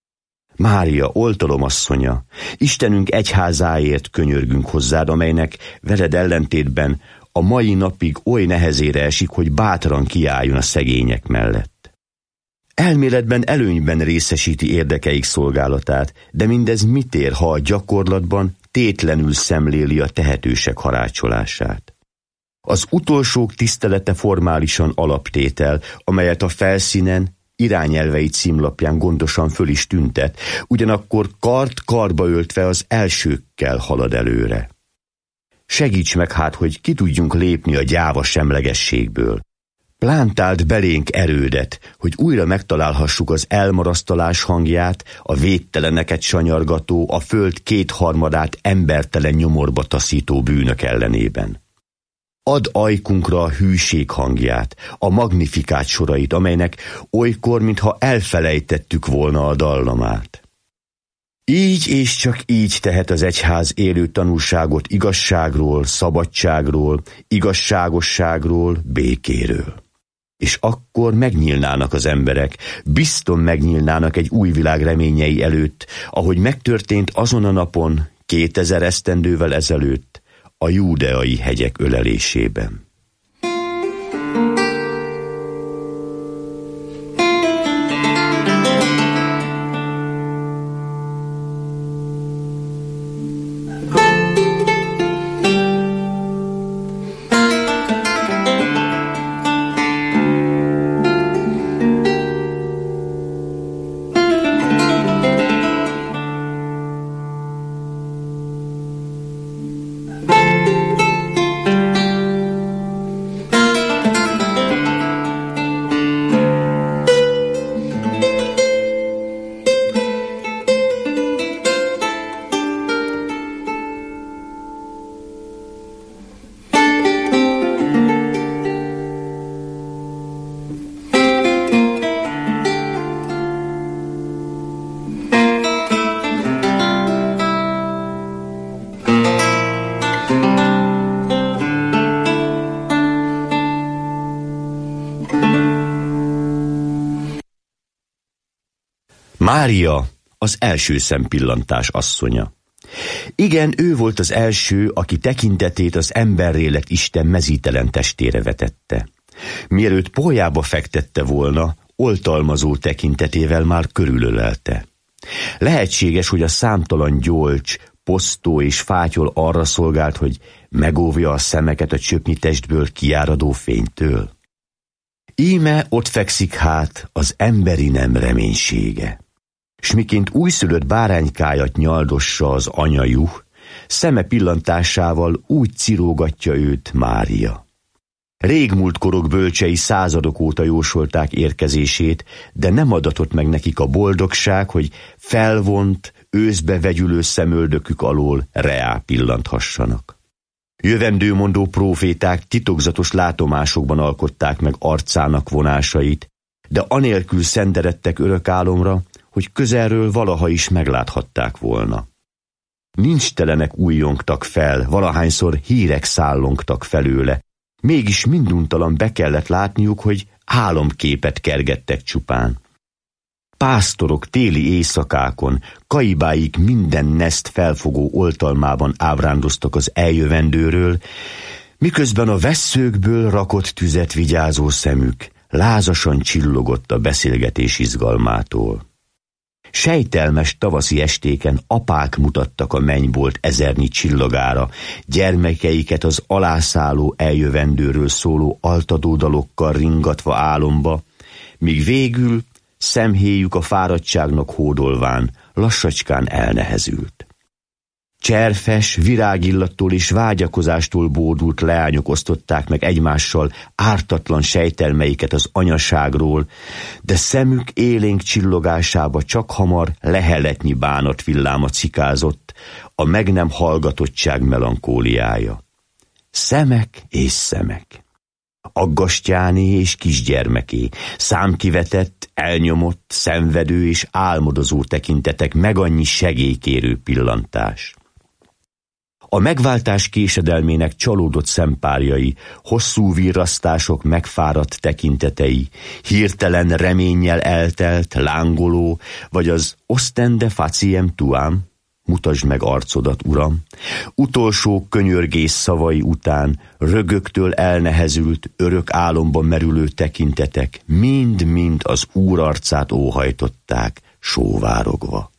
Mária, oltalomasszonya, Istenünk egyházáért könyörgünk hozzád, amelynek veled ellentétben a mai napig oly nehezére esik, hogy bátran kiálljon a szegények mellett. Elméletben előnyben részesíti érdekeik szolgálatát, de mindez mit ér, ha a gyakorlatban tétlenül szemléli a tehetősek harácsolását. Az utolsók tisztelete formálisan alaptétel, amelyet a felszínen, irányelvei címlapján gondosan föl is tüntet, ugyanakkor kart karba öltve az elsőkkel halad előre. Segíts meg hát, hogy ki tudjunk lépni a gyáva semlegességből. Plántáld belénk erődet, hogy újra megtalálhassuk az elmarasztalás hangját, a védteleneket sanyargató, a föld kétharmadát embertelen nyomorba taszító bűnök ellenében. Add ajkunkra a hűség hangját, a magnifikát sorait, amelynek olykor, mintha elfelejtettük volna a dallamát. Így és csak így tehet az egyház élő tanúságot igazságról, szabadságról, igazságosságról, békéről. És akkor megnyílnának az emberek, bizton megnyílnának egy új világ reményei előtt, ahogy megtörtént azon a napon, kétezer esztendővel ezelőtt, a júdeai hegyek ölelésében. Mária az első szempillantás asszonya. Igen, ő volt az első, aki tekintetét az emberré lett Isten mezítelen testére vetette. Mielőtt pólyába fektette volna, oltalmazó tekintetével már körülölelte. Lehetséges, hogy a számtalan gyolcs, posztó és fátyol arra szolgált, hogy megóvja a szemeket a csöpnyi testből kiáradó fénytől. Íme ott fekszik hát az emberi nem reménysége. S miként újszülött báránykájat nyaldossa az anya juh, szeme pillantásával úgy cirógatja őt Mária. Régmúlt korok bölcsei századok óta jósolták érkezését, de nem adatott meg nekik a boldogság, hogy felvont, őszbe vegyülő szemöldökük alól reá pillanthassanak. Jövendőmondó próféták titokzatos látomásokban alkották meg arcának vonásait, de anélkül szenderedtek örök álomra, hogy közelről valaha is megláthatták volna. Nincs telenek újjongtak fel, valahányszor hírek szállongtak felőle, mégis minduntalan be kellett látniuk, hogy álomképet kergettek csupán. Pásztorok téli éjszakákon, kaibáik minden neszt felfogó oltalmában ábrándoztak az eljövendőről, miközben a vesszőkből rakott tüzet vigyázó szemük lázasan csillogott a beszélgetés izgalmától. Sejtelmes tavaszi estéken apák mutattak a mennybolt ezernyi csillagára, gyermekeiket az alászálló eljövendőről szóló altadódalokkal ringatva álomba, míg végül szemhéjük a fáradtságnak hódolván lassacskán elnehezült. Cserfes, virágillattól és vágyakozástól bódult leányok osztották meg egymással ártatlan sejtelmeiket az anyaságról, de szemük élénk csillogásába csak hamar leheletnyi bánatvilláma cikázott, a meg nem hallgatottság melankóliája. Szemek és szemek. Aggastyáné és kisgyermeké, számkivetett, elnyomott, szenvedő és álmodozó tekintetek, meg annyi segélykérő pillantás. A megváltás késedelmének csalódott szempárjai, hosszú virrasztások megfáradt tekintetei, hirtelen reménnyel eltelt, lángoló, vagy az ostende faciem tuam, mutasd meg arcodat, uram, utolsó könyörgés szavai után rögöktől elnehezült, örök álomban merülő tekintetek mind-mind az Úr arcát óhajtották, sóvárogva.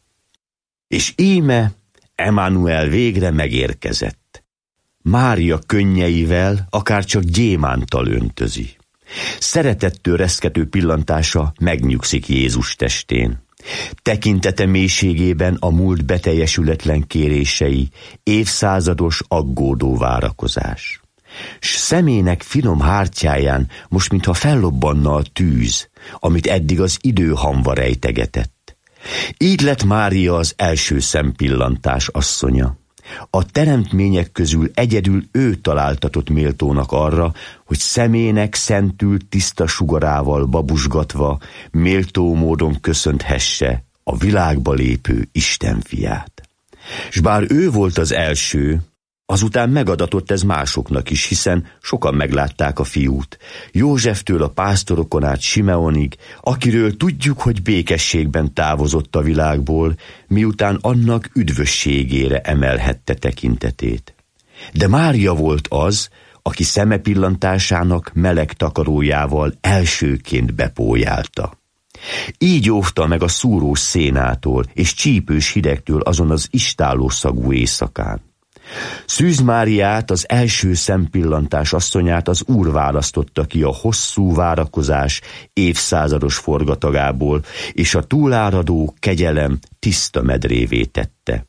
És íme Emmanuel végre megérkezett. Mária könnyeivel, akár csak gyémánttal öntözi. Szeretettől reszkető pillantása megnyugszik Jézus testén. Tekintete mélységében a múlt beteljesületlen kérései, évszázados aggódó várakozás. S szemének finom hártyáján most mintha fellobbanna a tűz, amit eddig az idő hamva rejtegetett. Így lett Mária az első szempillantás asszonya. A teremtmények közül egyedül ő találtatott méltónak arra, hogy szemének szentült tiszta sugarával babusgatva méltó módon köszönthesse a világba lépő Isten fiát. S bár ő volt az első, azután megadatott ez másoknak is, hiszen sokan meglátták a fiút, Józseftől a pásztorokon át Simeonig, akiről tudjuk, hogy békességben távozott a világból, miután annak üdvösségére emelhette tekintetét. De Mária volt az, aki szeme pillantásának meleg takarójával elsőként bepójálta. Így óvta meg a szúrós szénától és csípős hidegtől azon az istálló szagú éjszakán. Szűz Máriát, az első szempillantás asszonyát az Úr választotta ki a hosszú várakozás évszázados forgatagából, és a túláradó kegyelem tiszta medrévé tette.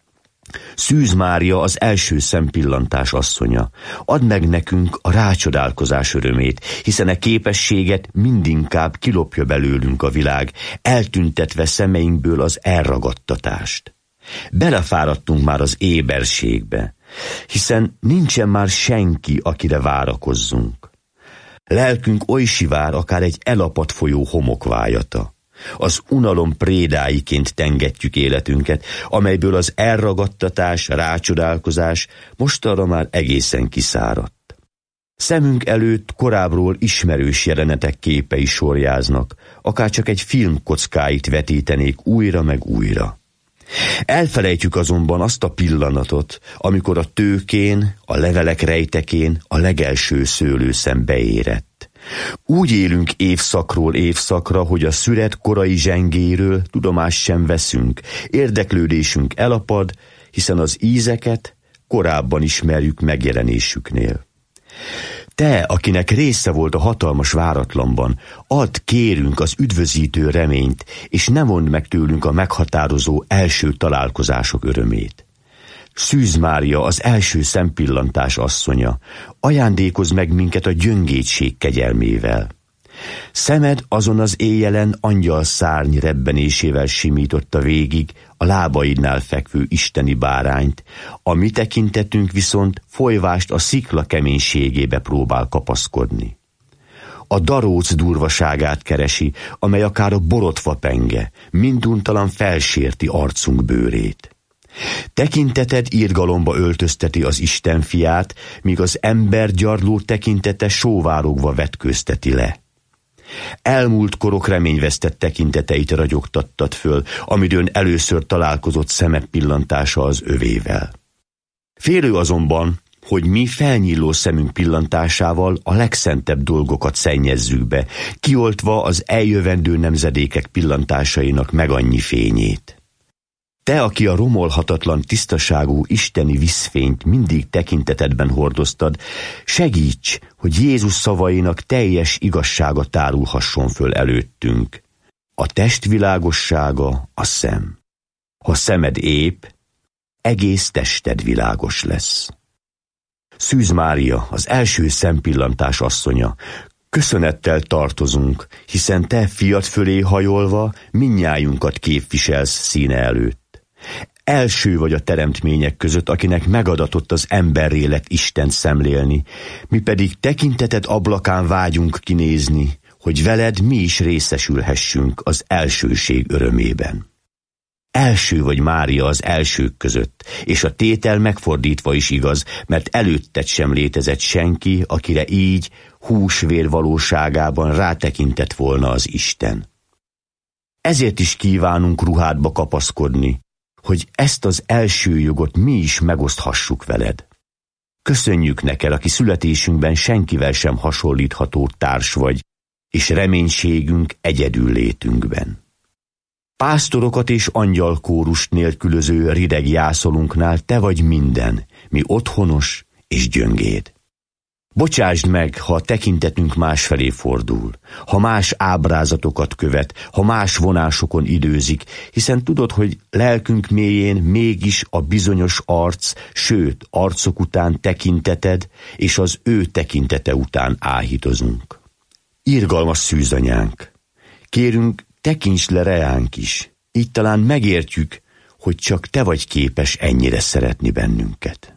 Szűz Mária az első szempillantás asszonya. Add meg nekünk a rácsodálkozás örömét, hiszen a képességet mindinkább kilopja belőlünk a világ, eltüntetve szemeinkből az elragadtatást. Belefáradtunk már az éberségbe, hiszen nincsen már senki, akire várakozzunk. Lelkünk oly sivár, akár egy elapadt folyó homokvájata. Az unalom prédáiként tengetjük életünket, amelyből az elragadtatás, rácsodálkozás mostanra már egészen kiszáradt. Szemünk előtt korábbról ismerős jelenetek képei sorjáznak, akárcsak egy film kockáit vetítenék újra meg újra. Elfelejtjük azonban azt a pillanatot, amikor a tőkén, a levelek rejtekén a legelső szőlőszem beérett. Úgy élünk évszakról évszakra, hogy a szüret korai zsengéről tudomást sem veszünk, érdeklődésünk elapad, hiszen az ízeket korábban ismerjük megjelenésüknél. Te, akinek része volt a hatalmas váratlanban, add kérünk az üdvözítő reményt, és ne mondd meg tőlünk a meghatározó első találkozások örömét. Szűz Mária, az első szempillantás asszonya, ajándékozz meg minket a gyöngétség kegyelmével. Szemed azon az éjjelen angyal szárny rebbenésével simította végig a lábaidnál fekvő isteni bárányt, a mi tekintetünk viszont folyvást a szikla keménységébe próbál kapaszkodni. A daróc durvaságát keresi, amely akár a borotva penge, minduntalan felsérti arcunk bőrét. Tekinteted irgalomba öltözteti az Isten fiát, míg az ember gyarló tekintete sóvárogva vetkőzteti le. Elmúlt korok reményvesztett tekinteteit ragyogtattad föl, amidőn először találkozott szeme pillantása az övével. Félő azonban, hogy mi felnyíló szemünk pillantásával a legszentebb dolgokat szennyezzük be, kioltva az eljövendő nemzedékek pillantásainak megannyi fényét. Te, aki a romolhatatlan tisztaságú isteni vízfényt mindig tekintetedben hordoztad, segíts, hogy Jézus szavainak teljes igazsága tárulhasson föl előttünk. A test világossága a szem. Ha szemed ép, egész tested világos lesz. Szűz Mária, az első szempillantás asszonya, köszönettel tartozunk, hiszen te fiad fölé hajolva mindnyájunkat képviselsz színe előtt. Első vagy a teremtmények között, akinek megadatott az emberré lett Istent szemlélni, mi pedig tekinteted ablakán vágyunk kinézni, hogy veled mi is részesülhessünk az elsőség örömében. Első vagy Mária az elsők között, és a tétel megfordítva is igaz, mert előtted sem létezett senki, akire így húsvér valóságában rátekintett volna az Isten. Ezért is kívánunk ruhádba kapaszkodni, hogy ezt az első jogot mi is megoszthassuk veled. Köszönjük neked, aki születésünkben senkivel sem hasonlítható társ vagy, és reménységünk egyedül létünkben. Pásztorokat és angyalkórust nélkülöző rideg jászolunknál te vagy minden, mi otthonos és gyöngéd. Bocsásd meg, ha a tekintetünk másfelé fordul, ha más ábrázatokat követ, ha más vonásokon időzik, hiszen tudod, hogy lelkünk mélyén mégis a bizonyos arc, sőt, arcok után tekinteted, és az ő tekintete után áhítozunk. Irgalmas szűzanyánk, kérünk, tekints le reánk is, így talán megértjük, hogy csak te vagy képes ennyire szeretni bennünket.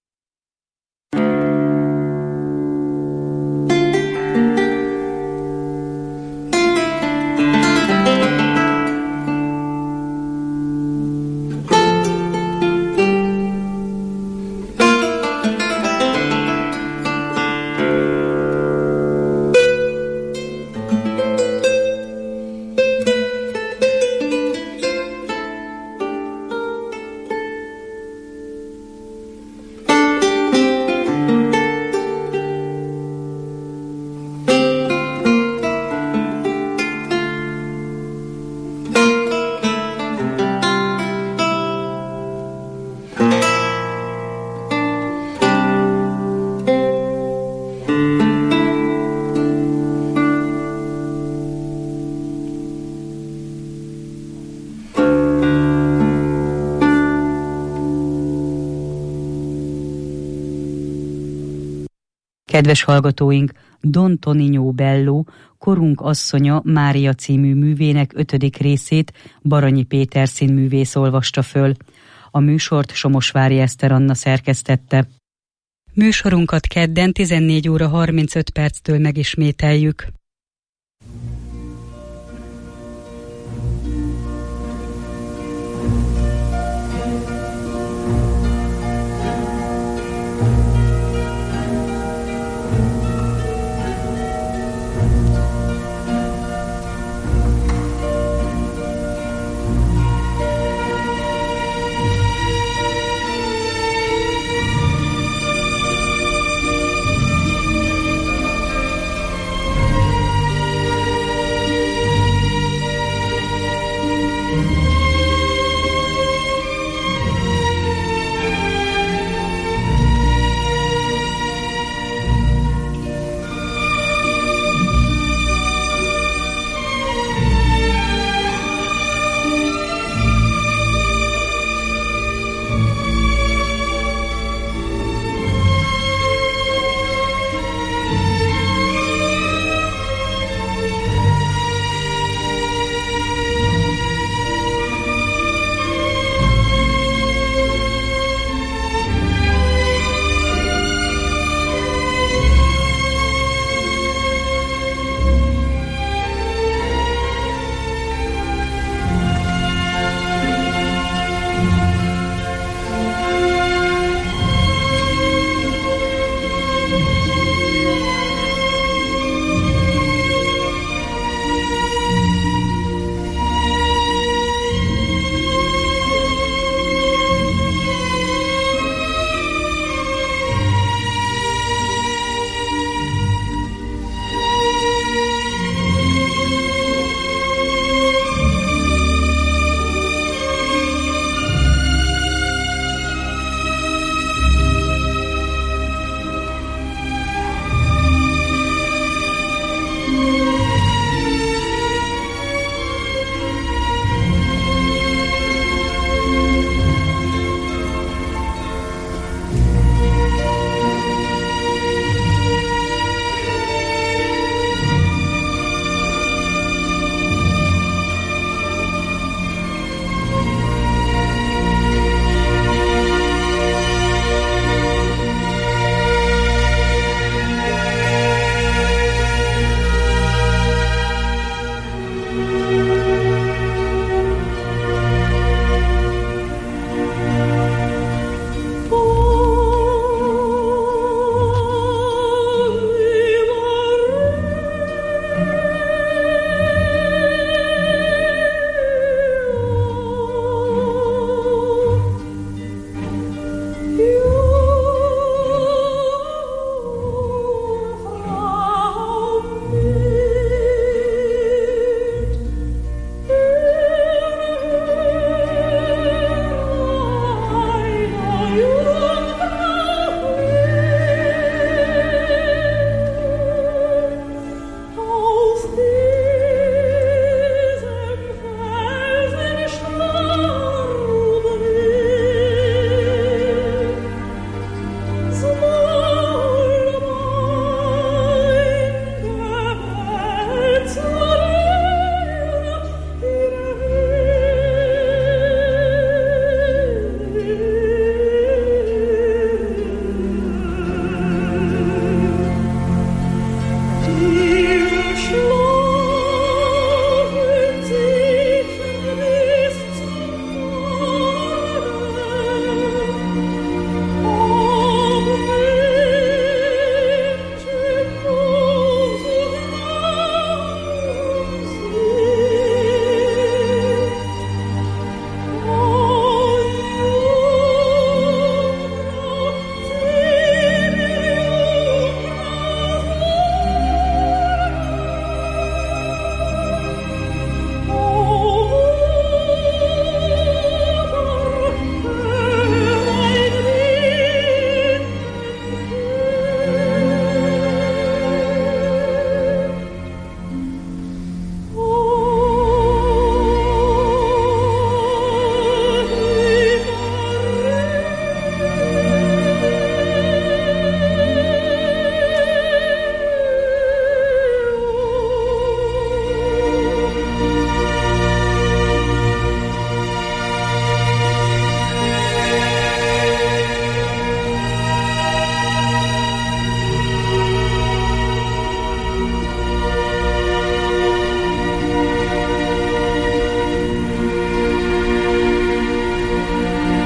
Kedves hallgatóink, Don Tonino Bello, Korunk asszonya Mária című művének ötödik részét Baranyi Péter színművész olvasta föl. A műsort Somosvári Eszter Anna szerkesztette. Műsorunkat kedden tizennégy óra harmincöt perctől megismételjük.